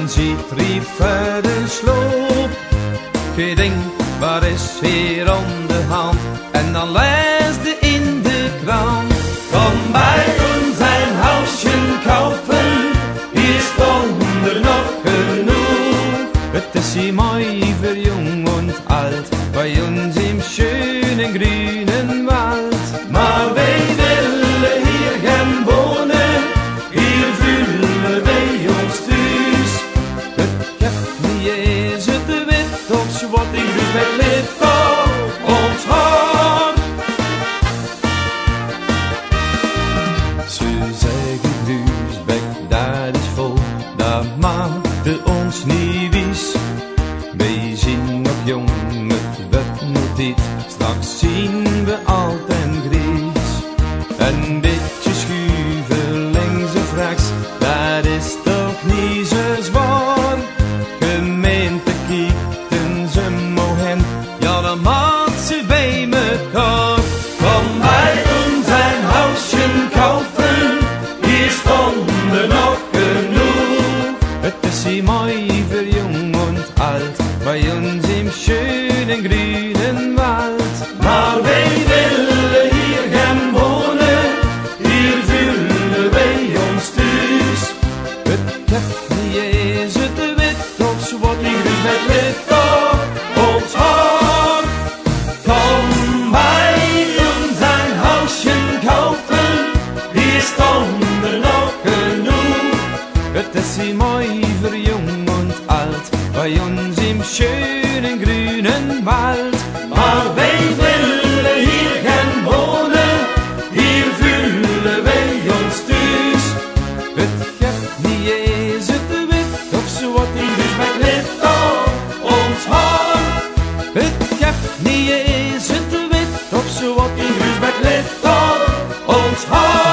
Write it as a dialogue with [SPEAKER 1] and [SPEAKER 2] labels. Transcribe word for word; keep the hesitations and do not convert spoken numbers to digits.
[SPEAKER 1] en ziet drie verder sloop. Je denkt, waar is hier aan de hand? En dan lees je in de krant. Kom bij ons een huisje kaufen, hier stond er nog genoeg. Het is hier mooi voor jong en alt, bij ons im schönen grünen Wald. Maar wij willen hier gaan wonen, hier voelen wij ons thuis. Het geeft niet eens het wit of zwart, ik dus met lid op ons hart. Ze zeggen Duisbeck, dat is vol, dat maakte ons niet wies. Wij zijn nog jong, het wordt nog dit, straks zien we alt en grijs. Een beetje schuiven links of rechts, dat is toch niet zo zwaar. Gemeente kieken ze mogen, ja dan maakt ze bij mekaar. Kom bij ons een huisje kaufen, hier stonden nog genoeg. Het is hier mooi voor jong en alt, bij ons im schönen grünen Wald. Maar wij willen hier gaan wonen, hier voelen wij ons thuis. Het geeft niet eens het wit of zwart, ik dus met lid op ons hart. Kom bij ons een huisje kaufen, hier stonden nog genoeg. Het is hier mooi voor jong en alt, bij ons im schönen grünen Wald. Maar wij willen hier gaan wonen, hier voelen wij ons thuis. Het geeft niet eens het wit of zwart, ik dus met lid op ons hart. Het geeft niet eens het wit of zwart, ik dus met lid op ons hart.